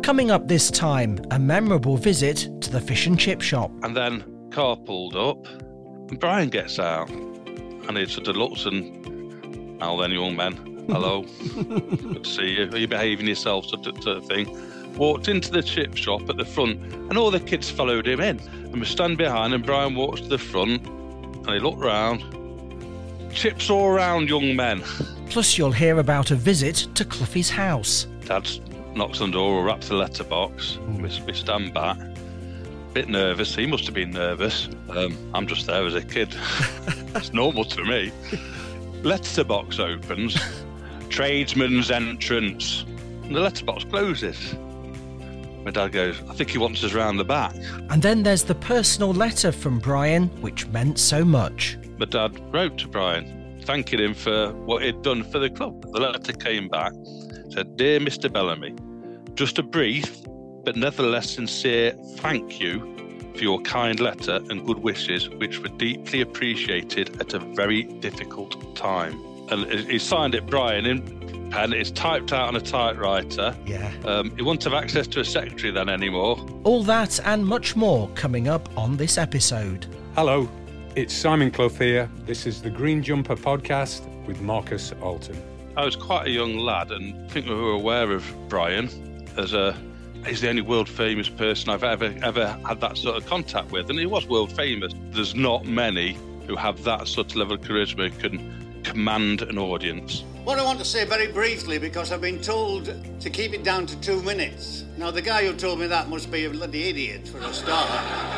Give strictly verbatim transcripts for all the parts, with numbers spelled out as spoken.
Coming up this time, a memorable visit to the fish and chip shop. And then car pulled up and Brian gets out and he sort of looks and, "Now then, young men, hello, good to see you. Are you behaving yourself?" sort of, sort of thing. Walked into the chip shop at the front and all the kids followed him in. And we stand behind and Brian walks to the front and he looked round. "Chips all round, young men." Plus you'll hear about a visit to Cloughie's house. Dad knocks on the door or raps the letterbox. We, we stand back. Bit nervous. He must have been nervous. Um, I'm just there as a kid. It's normal to me. Letterbox opens. Tradesman's entrance. And the letterbox closes. My dad goes, "I think he wants us round the back." And then there's the personal letter from Brian, which meant so much. My dad wrote to Brian, thanking him for what he'd done for the club. The letter came back, said, "Dear Mister Bellamy, just a brief but nevertheless sincere thank you for your kind letter and good wishes, which were deeply appreciated at a very difficult time." And he signed it, Brian, in pen. It's typed out on a typewriter. Yeah. Um, he wouldn't have access to a secretary then anymore. All that and much more coming up on this episode. Hello, it's Simon Clough here. This is the Green Jumper podcast with Marcus Alton. I was quite a young lad and I think we were aware of Brian as a he's the only world famous person I've ever ever had that sort of contact with, and he was world famous. There's not many who have that sort of level of charisma who can command an audience. What I want to say very briefly, because I've been told to keep it down to two minutes. Now, the guy who told me that must be a bloody idiot for a start.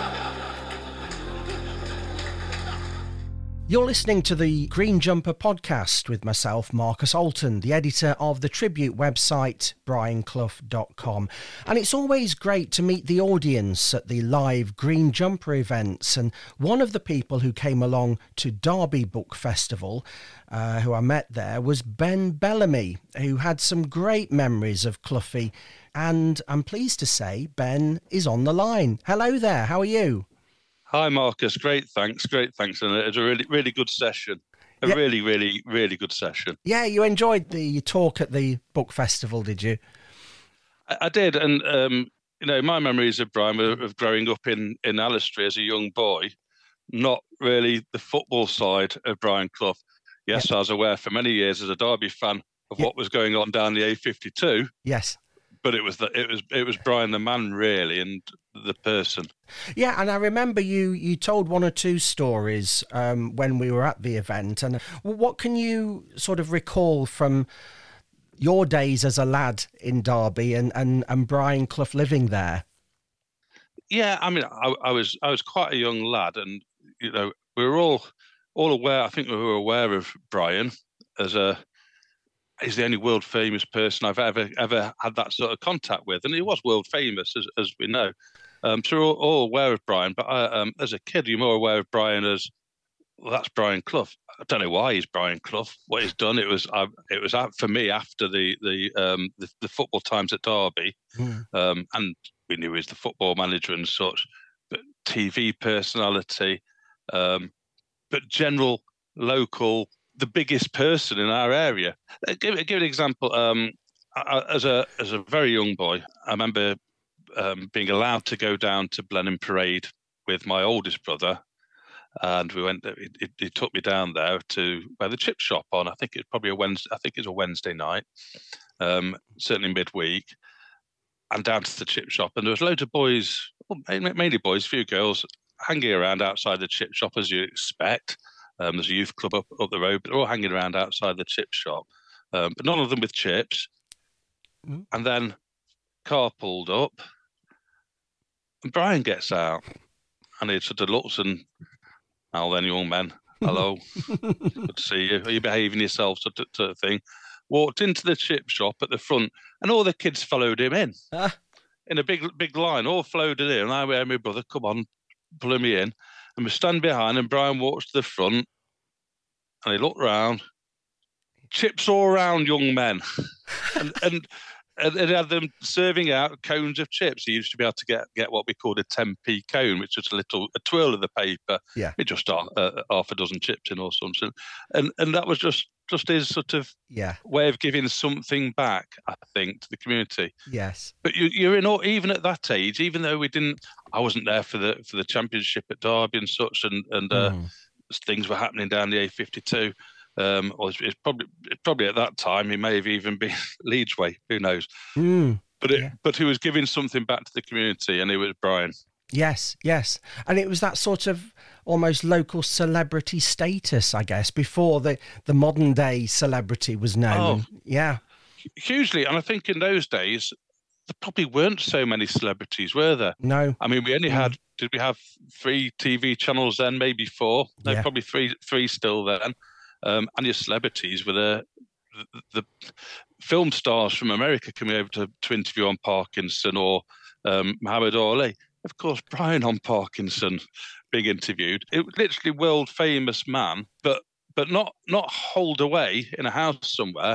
You're listening to the Green Jumper podcast with myself, Marcus Alton, the editor of the tribute website, brian clough dot com. And it's always great to meet the audience at the live Green Jumper events. And one of the people who came along to Derby Book Festival, uh, who I met there, was Ben Bellamy, who had some great memories of Cloughie. And I'm pleased to say Ben is on the line. Hello there, how are you? Hi, Marcus. Great, thanks. Great, thanks. And it was a really, really good session. A yeah. really, really, really good session. Yeah, you enjoyed the talk at the book festival, did you? I, I did. And, um, you know, my memories of Brian were of growing up in, in Alistair as a young boy, not really the football side of Brian Clough. Yes, yeah. I was aware for many years as a Derby fan of yeah. what was going on down the A fifty-two. Yes. But it was the, it was it was Brian the man, really, and the person. Yeah, and I remember you you told one or two stories um, when we were at the event. And what can you sort of recall from your days as a lad in Derby and, and, and Brian Clough living there? Yeah, I mean, I, I was I was quite a young lad, and you know, we were all all aware. I think we were aware of Brian as a. He's the only world famous person I've ever ever had that sort of contact with, and he was world famous, as as we know. Um, so we're all, all aware of Brian, but I, um, as a kid, you're more aware of Brian as, well, that's Brian Clough. I don't know why he's Brian Clough. What he's done, it was uh, it was for me after the the um, the, the football times at Derby, mm. um, and we knew he was the football manager and such, but T V personality, um, but general local. The biggest person in our area. Give, give an example. Um, I, as a as a very young boy, I remember um, being allowed to go down to Blenheim Parade with my oldest brother, and we went. He, he took me down there to where the chip shop on. I think it's probably a Wednesday. I think it's a Wednesday night, um, certainly midweek, and down to the chip shop. And there was loads of boys, well, mainly boys, a few girls, hanging around outside the chip shop as you expect. Um, there's a youth club up, up the road, but they're all hanging around outside the chip shop, um, but none of them with chips. Mm. And then car pulled up, and Brian gets out, and he sort of looks and, "Now then, young men, hello, good to see you. Are you behaving yourself?" sort of, sort of thing. Walked into the chip shop at the front, and all the kids followed him in, ah. in a big, big line, all flowed in. And I went, "My brother, come on, pull me in." And we stand behind, and Brian walks to the front, and he looked round. "Chips all round, young men." and, and and he had them serving out cones of chips. He used to be able to get, get what we called a ten p cone, which was a little a twirl of the paper. Yeah. It just uh, uh, half a dozen chips in or something. And and that was just just his sort of yeah. way of giving something back, I think, to the community. Yes. But you, you're in all, even at that age, even though we didn't, I wasn't there for the for the championship at Derby and such, and and uh, Mm. things were happening down the A fifty-two. Um, or it's, it's probably probably at that time he may have even been Leeds way, who knows? Mm. But it, Yeah. but he was giving something back to the community, and it was Brian. Yes, yes. And it was that sort of almost local celebrity status, I guess, before the, the modern day celebrity was known. Oh. Yeah. Hugely, and I think in those days there probably weren't so many celebrities, were there? No. I mean, we only Mm. had, did we have three T V channels then, maybe four? No, Yeah. probably three, three still then. Um, and your celebrities were the, the, the film stars from America coming over to, to interview on Parkinson, or um, Muhammad Ali. Of course, Brian on Parkinson being interviewed. It was literally world famous man, but but not not holed away in a house somewhere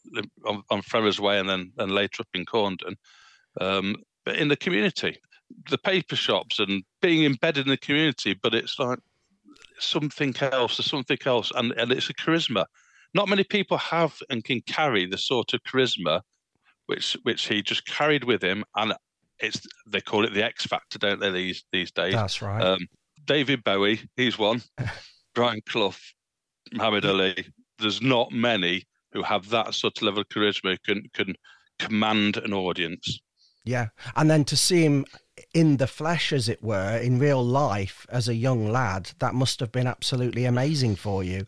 on, on Ferrers Way and then and later up in Corndon, um, but in the community, the paper shops and being embedded in the community. But it's like something else, or something else, and, and it's a charisma. Not many people have and can carry the sort of charisma which which he just carried with him, and it's they call it the X Factor, don't they? These these days. That's right. Um, David Bowie, he's one. Brian Clough, Muhammad Ali. There's not many who have that sort of level of charisma, who can can command an audience. Yeah. And then to see him in the flesh, as it were, in real life as a young lad, that must have been absolutely amazing for you.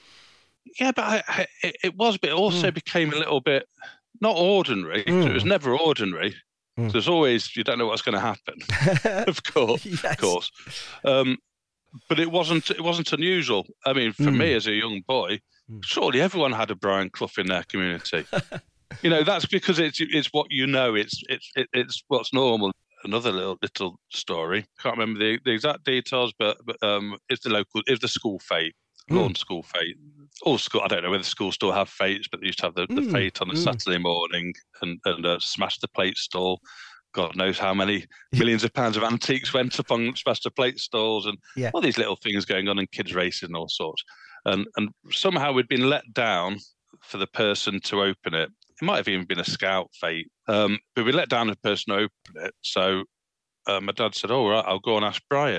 Yeah, but I, I, it, it was, but it also Mm. became a little bit not ordinary. Mm. It was never ordinary. Mm. There's always, you don't know what's going to happen. Of course, Yes. of course. Um, but it wasn't. It wasn't unusual. I mean, for Mm. me as a young boy, Mm. surely everyone had a Brian Clough in their community. You know, that's because it's it's what you know. It's it's it, it's what's normal. Another little little story. Can't remember the, the exact details, but, but um, it's the local, it's the school fete, lawn Mm. school fete. All school. I don't know whether schools still have fetes, but they used to have the, the Mm. fete on a Mm. Saturday morning and and uh, smash the plate stall. God knows how many millions of pounds of antiques went up on smash the plate stalls, and Yeah. all these little things going on, and kids racing and all sorts. And and somehow we'd been let down for the person to open it. It might have even been a scout fete, um, but we let down the person to open it. So uh, my dad said, "Oh, right, I'll go and ask Brian."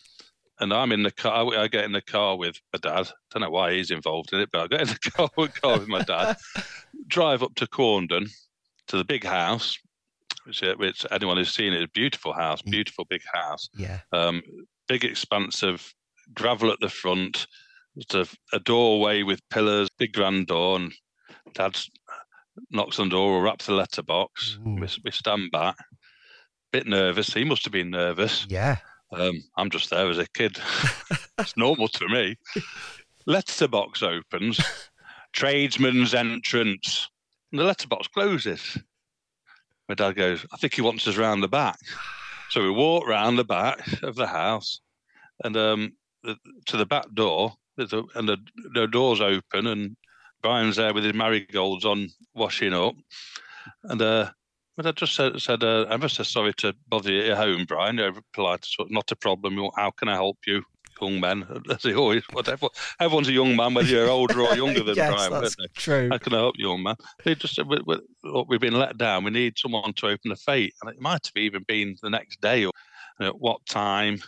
And I'm in the car. I get in the car with my dad. Don't know why he's involved in it, but I get in the car, car with my dad. Drive up to Corndon, to the big house, which, which anyone who's seen it is a beautiful house, beautiful big house. Yeah. Um, big expanse of gravel at the front. There's a, a doorway with pillars, big grand door, and Dad knocks on the door, or raps the letterbox. Ooh. We, we stand back, bit nervous. He must have been nervous. Yeah. Um, I'm just there as a kid. It's normal to me. Letterbox opens, tradesman's entrance, and the letterbox closes. My dad goes, "I think he wants us round the back." So we walk round the back of the house, and um, the, to the back door, there's a, and the, the door's open, and Brian's there with his marigolds on, washing up. And uh, but I just said, said uh, I'm ever so sorry to bother you at home, Brian. You're polite, sort of, not a problem. How can I help you, young men? As he always, whatever. Everyone's a young man, whether you're older or younger than Yes, Brian. that's Weren't they? true. How can I help you, young man? They just said, we, we, look, we've been let down. We need someone to open the fete. And it might have even been the next day, or you know, what time?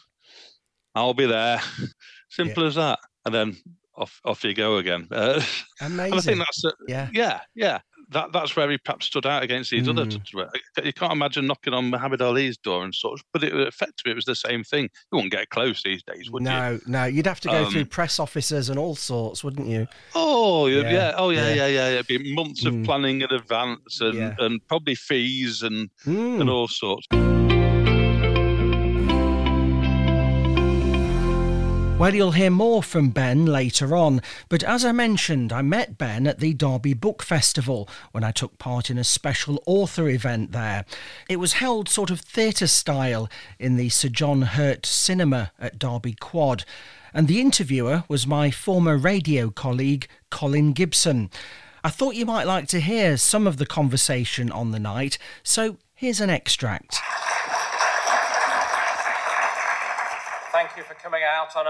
I'll be there. Simple as that. And then off off you go again. Uh, Amazing. and I think that's a, Yeah. yeah, yeah. That that's where he perhaps stood out against these Mm. other. You can't imagine knocking on Muhammad Ali's door and such, but it effectively it was the same thing. You wouldn't get close these days, would you? No, no. You'd have to go Um, through press officers and all sorts, wouldn't you? Oh yeah, Yeah, yeah. oh yeah, yeah. yeah, yeah. It'd be months of Mm. planning in advance, and, Yeah. and probably fees and Mm. and all sorts. Well, you'll hear more from Ben later on, but as I mentioned, I met Ben at the Derby Book Festival when I took part in a special author event there. It was held sort of theatre style in the Sir John Hurt Cinema at Derby Quad, and the interviewer was my former radio colleague Colin Gibson. I thought you might like to hear some of the conversation on the night, so here's an extract. Thank you for coming out on a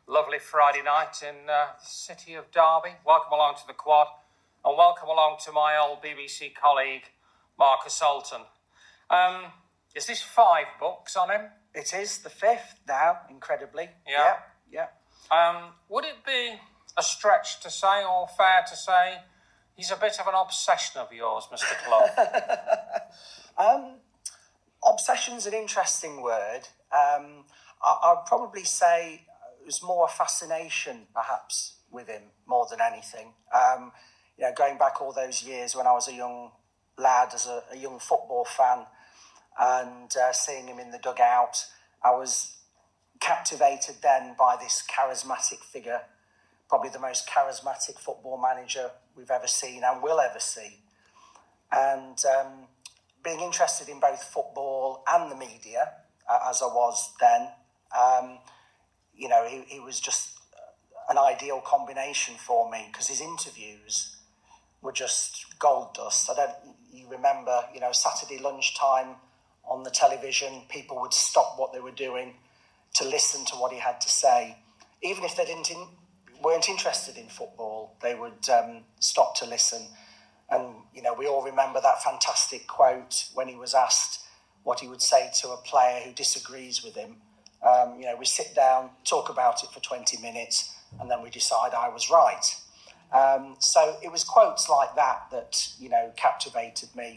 lovely Friday night in uh, the city of Derby. Welcome along to the Quad, and welcome along to my old B B C colleague, Marcus Alton. Um, is this five books on him? It is the fifth now, incredibly. Yeah. Yeah. yeah. Um, would it be a stretch to say, or fair to say, he's a bit of an obsession of yours, Mister Clough? um, obsession's an interesting word. Um, I, I'd probably say it was more a fascination, perhaps, with him more than anything. Um, you know, going back all those years when I was a young lad, as a, a young football fan, and uh, seeing him in the dugout, I was captivated then by this charismatic figure, probably the most charismatic football manager we've ever seen and will ever see. And um, being interested in both football and the media, uh, as I was then, um, you know, he, he was just an ideal combination for me, because his interviews were just gold dust. I don't, you remember, you know, Saturday lunchtime on the television, people would stop what they were doing to listen to what he had to say. Even if they didn't in, weren't interested in football, they would um, stop to listen. And, you know, we all remember that fantastic quote when he was asked what he would say to a player who disagrees with him. Um, you know, we sit down, talk about it for twenty minutes, and then we decide I was right. Um, so it was quotes like that that, you know, captivated me.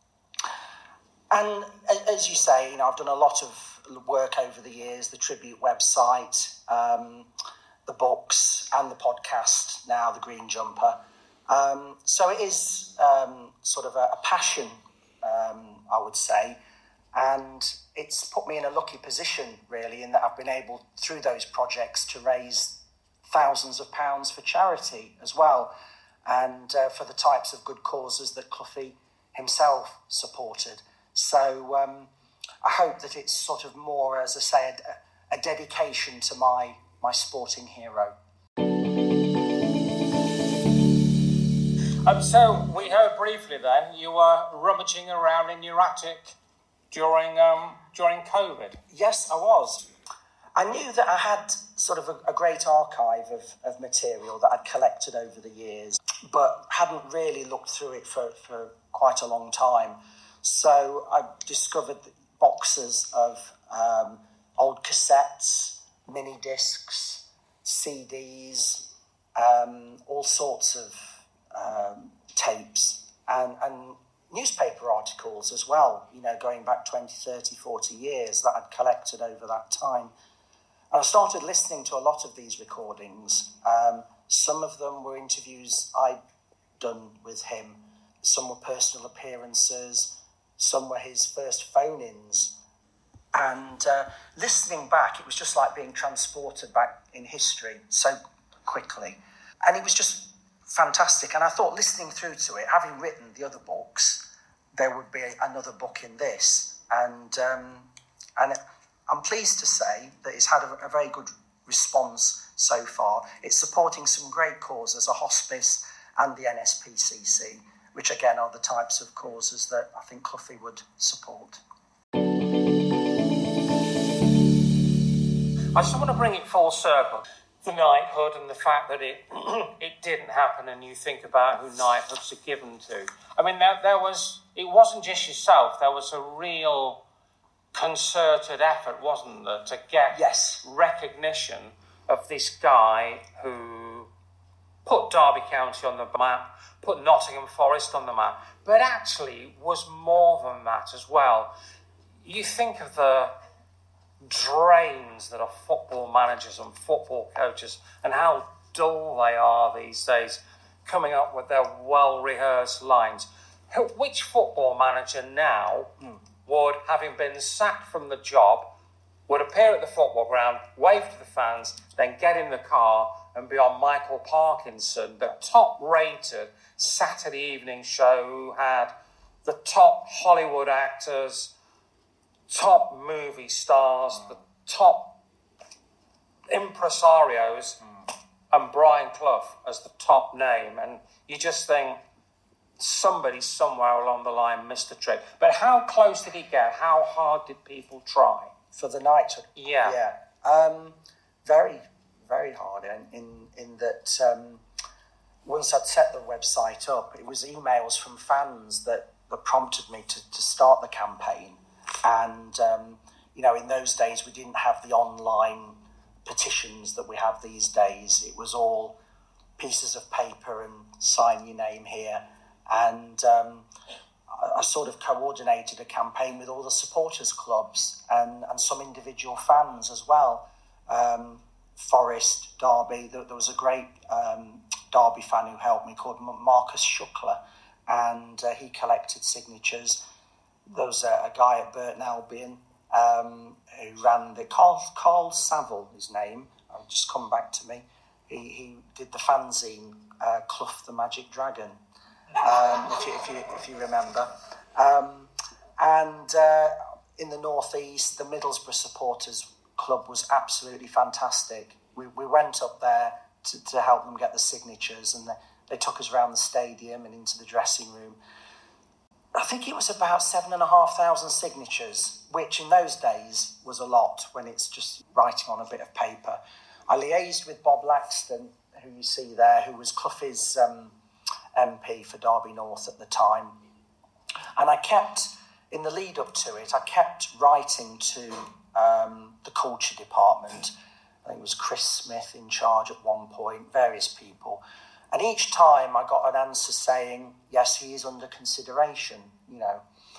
And as you say, you know, I've done a lot of work over the years, the Tribute website, um, the books and the podcast, now the Green Jumper. Um, so it is um, sort of a, a passion, um, I would say. And it's put me in a lucky position, really, in that I've been able, through those projects, to raise thousands of pounds for charity as well, and uh, for the types of good causes that Cloughie himself supported. So um, I hope that it's sort of more, as I say, a, a dedication to my, my sporting hero. Um, so we heard briefly then you were rummaging around in your attic during um, during COVID. Yes, I was. I knew that I had sort of a, a great archive of, of material that I'd collected over the years, but hadn't really looked through it for, for quite a long time. So I discovered boxes of um, old cassettes, mini discs, C Ds, um, all sorts of um, tapes, and, and newspaper articles as well, you know, going back twenty, thirty, forty years that I'd collected over that time. And I started listening to a lot of these recordings. Um, some of them were interviews I'd done with him. Some were personal appearances. Some were his first phone-ins. And uh, listening back, it was just like being transported back in history so quickly. And it was just fantastic. And I thought, listening through to it, having written the other books, there would be another book in this. And um, and I'm pleased to say that it's had a, a very good response so far. It's supporting some great causes, a hospice and the N S P C C, which again are the types of causes that I think Cloughie would support. I just want to bring it full circle. The knighthood and the fact that it it didn't happen, and you think about who knighthoods are given to. I mean, there, there was, it wasn't just yourself, there was a real concerted effort, wasn't there, to get yes. recognition of this guy who put Derby County on the map, put Nottingham Forest on the map, but actually was more than that as well. You think of the drains that are football managers and football coaches and how dull they are these days, coming up with their well-rehearsed lines. Which football manager now mm. would, having been sacked from the job, would appear at the football ground, wave to the fans, then get in the car and be on Michael Parkinson, the top-rated Saturday evening show who had the top Hollywood actors, top movie stars, the top impresarios, mm. and Brian Clough as the top name. And you just think, somebody somewhere along the line missed a trick. But how close did he get? How hard did people try? For the knighthood? Yeah. Yeah. Um, very, very hard in in, in that um, once I'd set the website up, it was emails from fans that, that prompted me to, to start the campaign. And, um, you know, in those days, we didn't have the online petitions that we have these days. It was all pieces of paper and sign your name here. And um, I, I sort of coordinated a campaign with all the supporters clubs and, and some individual fans as well. Um, Forest, Derby, there, there was a great um, Derby fan who helped me called Marcus Shuckler, and uh, he collected signatures. There was a, a guy at Burton Albion um, who ran the Carl, Carl Saville, his name. I'll just come back to me. He, he did the fanzine uh, Clough the Magic Dragon, um, if, you, if you if you remember. Um, and uh, in the northeast, the Middlesbrough Supporters Club was absolutely fantastic. We we went up there to, to help them get the signatures, and they, they took us around the stadium and into the dressing room. I think it was about seven and a half thousand signatures, which in those days was a lot when it's just writing on a bit of paper. I liaised with Bob Laxton, who you see there, who was Clough's um, M P for Derby North at the time. And I kept, in the lead up to it, I kept writing to um, the culture department. I think it was Chris Smith in charge at one point, various people. And each time I got an answer saying, yes, he is under consideration, you know.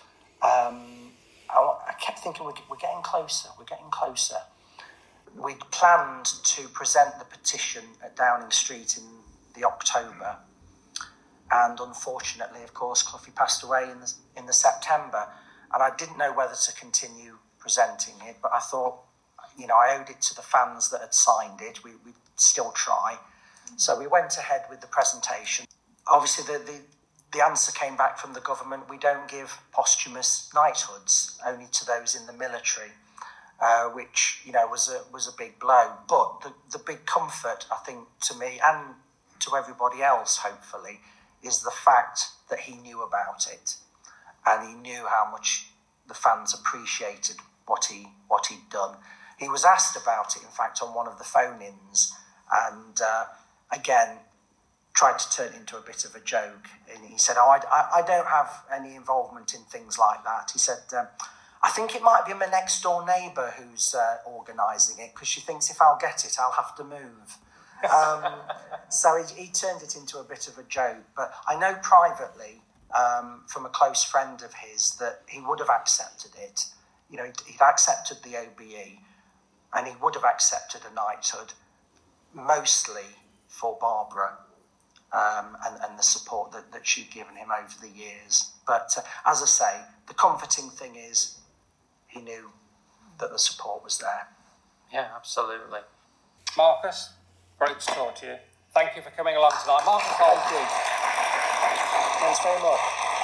Um, I, I kept thinking, we're, we're getting closer, we're getting closer. We planned to present the petition at Downing Street in the October. And unfortunately, of course, Cloughie passed away in the, in the September. And I didn't know whether to continue presenting it, but I thought, you know, I owed it to the fans that had signed it. We, we'd still try. So we went ahead with the presentation. Obviously, the, the, the answer came back from the government. We don't give posthumous knighthoods, only to those in the military, uh, which, you know, was a was a big blow. But the, the big comfort, I think, to me and to everybody else, hopefully, is the fact that he knew about it. And he knew how much the fans appreciated what he what he'd done. He was asked about it, in fact, on one of the phone-ins, and uh, again, tried to turn it into a bit of a joke. And he said, oh, I, I don't have any involvement in things like that. He said, um, I think it might be my next-door neighbour who's uh, organising it, because she thinks if I'll get it, I'll have to move. Um, so he, he turned it into a bit of a joke. But I know privately, um, from a close friend of his, that he would have accepted it. You know, he'd, he'd accepted the O B E, and he would have accepted a knighthood, mostly for Barbara um, and, and the support that, that she'd given him over the years. But uh, as I say, the comforting thing is he knew that the support was there. Yeah, absolutely. Marcus, great to talk to you. Thank you for coming along tonight. Marcus, thank you. Thanks very much.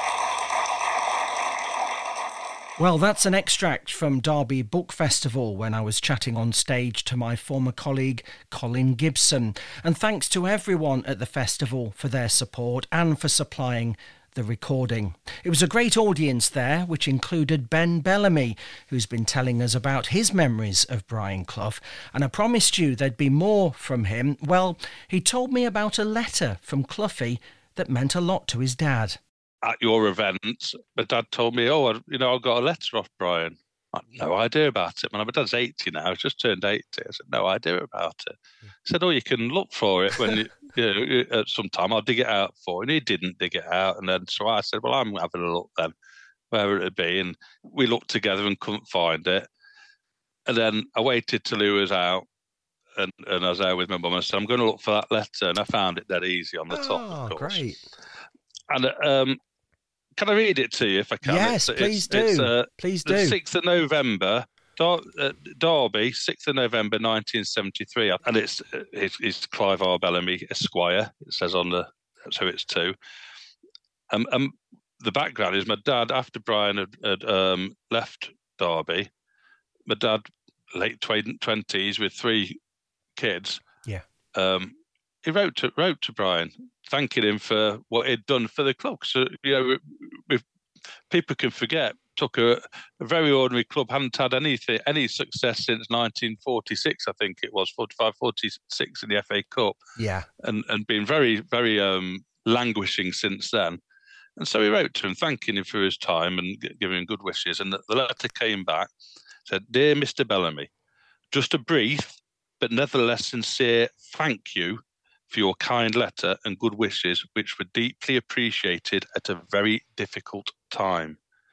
Well, that's an extract from Derby Book Festival when I was chatting on stage to my former colleague Colin Gibson. And thanks to everyone at the festival for their support and for supplying the recording. It was a great audience there, which included Ben Bellamy, who's been telling us about his memories of Brian Clough. And I promised you there'd be more from him. Well, he told me about a letter from Cloughie that meant a lot to his dad. At your event, my dad told me, oh, I, you know, I got a letter off Brian. I had no idea about it. Man, my dad's eighty now. He's just turned eighty. I said, no idea about it. He said, oh, you can look for it when you, you know, at some time. I'll dig it out for you. And he didn't dig it out. And then so I said, well, I'm having a look then, where it'd be. And we looked together and couldn't find it. And then I waited till he was out. And, and I was there with my mum and I said, I'm going to look for that letter. And I found it dead easy on the top, oh, of course. Great. And um, can I read it to you if I can? Yes, it's, please it's, do. It's, uh, please the do. sixth of November, Dar- uh, Derby, sixth of November, nineteen seventy-three. And it's, it's, it's Clive R. Bellamy, Esquire. It says on the, that's who it's to. Um, um, the background is my dad, after Brian had, had um, left Derby, my dad, late twenties with three kids. Yeah. Um, he wrote to wrote to Brian, thanking him for what he'd done for the club. So, you know, if people can forget took a, a very ordinary club, hadn't had anything, any success since nineteen forty-six, I think it was, forty-five forty-six in the F A Cup. Yeah. And, and been very, very um, languishing since then. And so he wrote to him, thanking him for his time and giving him good wishes. And the, the letter came back, said, "Dear Mister Bellamy, just a brief but nevertheless sincere thank you for your kind letter and good wishes, which were deeply appreciated at a very difficult time."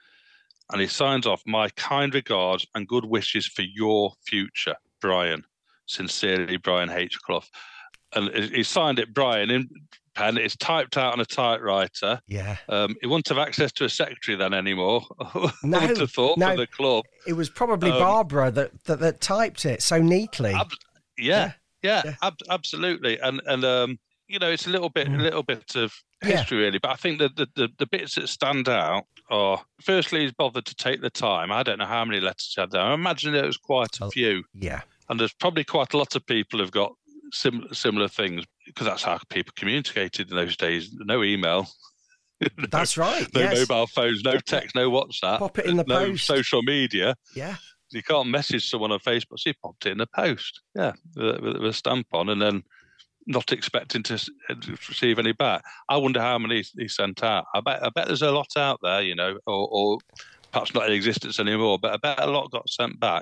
And he signs off, "My kind regards and good wishes for your future, Brian. Sincerely, Brian H. Clough." And he signed it, Brian, in pen. It's typed out on a typewriter. Yeah. Um, he wouldn't have access to a secretary then anymore. No, I would have thought no, for the club. It was probably Um, Barbara that, that, that typed it so neatly. Ab- yeah, yeah, Yeah. Ab- absolutely. And, and um, you know, it's a little bit, a little bit of history, really. But I think that the, the, the bits that stand out are, firstly, he's bothered to take the time. I don't know how many letters he had there. I imagine there was quite a few. Yeah. And there's probably quite a lot of people who've got sim- similar things, because that's how people communicated in those days. No email. no, That's right. No yes. mobile phones, no text, no WhatsApp. Pop it in the no post. social media. Yeah. You can't message someone on Facebook, so you popped it in the post. Yeah, with, with a stamp on, and then not expecting to receive any back. I wonder how many he sent out. I bet I bet there's a lot out there, you know, or, or perhaps not in existence anymore, but I bet a lot got sent back.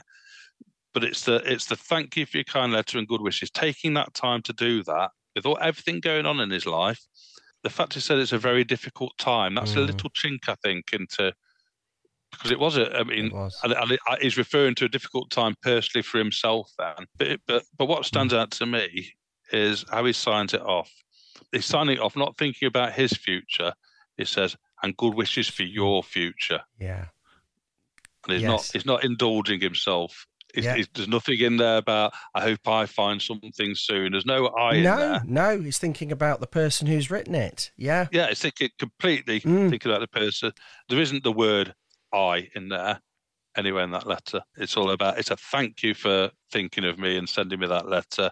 But it's the it's the thank you for your kind letter and good wishes. Taking that time to do that with all everything going on in his life. The fact he said it's a very difficult time, that's mm. a little chink, I think, into, because it was a, I mean, was. and, and he's referring to a difficult time personally for himself then. But, but, but what stands mm. out to me is how he signs it off. He's signing it off, not thinking about his future. He says, "and good wishes for your future." Yeah. And he's yes. not he's not indulging himself. He's, yeah. he's, there's nothing in there about, "I hope I find something soon." There's no I no, in there. No, he's thinking about the person who's written it. Yeah. Yeah, it's thinking completely mm. thinking about the person. There isn't the word I in there anywhere in that letter. It's all about, it's a thank you for thinking of me and sending me that letter.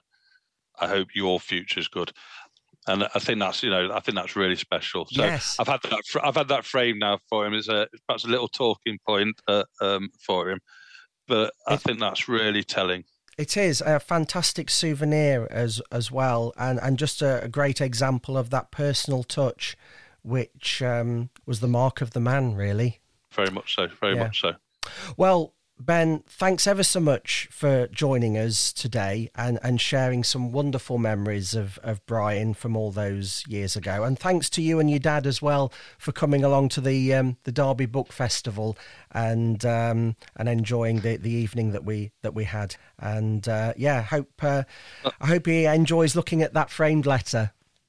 I hope your future's good. And I think that's, you know, I think that's really special. So yes. I've had that, I've had that frame now for him. It's a, perhaps a little talking point uh, um, for him, but I it, think that's really telling. It is a fantastic souvenir as as well, and and just a, a great example of that personal touch, which um, was the mark of the man, really. Very much so. Very yeah. much so. Well, Ben, thanks ever so much for joining us today and, and sharing some wonderful memories of, of Brian from all those years ago. And thanks to you and your dad as well for coming along to the um, the Derby Book Festival and um, and enjoying the, the evening that we that we had. And uh, yeah, hope uh, I hope he enjoys looking at that framed letter.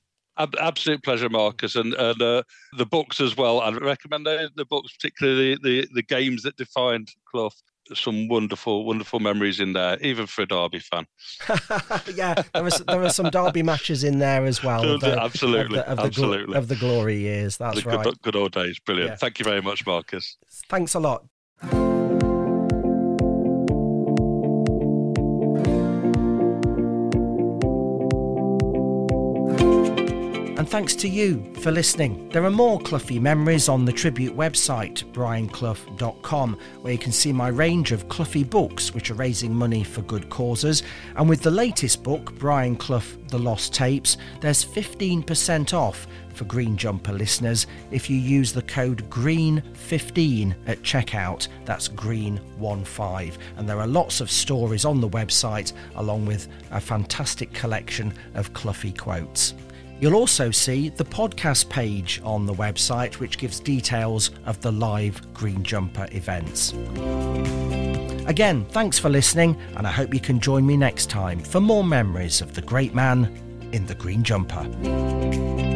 Absolute pleasure, Marcus, and, and uh, the books as well. I'd recommend the books, particularly the, the, the games that defined Clough. Some wonderful, wonderful memories in there, even for a Derby fan. yeah, there was there were some Derby matches in there as well. Of the, absolutely, of the, of the absolutely, gl- of the glory years. That's the right. Good, good old days, brilliant. Yeah. Thank you very much, Marcus. Thanks a lot. And thanks to you for listening. There are more Cloughy memories on the Tribute website, brian clough dot com, where you can see my range of Cloughy books, which are raising money for good causes. And with the latest book, Brian Clough, The Lost Tapes, there's fifteen percent off for Green Jumper listeners if you use the code green fifteen at checkout. That's green fifteen. And there are lots of stories on the website, along with a fantastic collection of Cloughy quotes. You'll also see the podcast page on the website, which gives details of the live Green Jumper events. Again, thanks for listening, and I hope you can join me next time for more memories of the great man in the Green Jumper.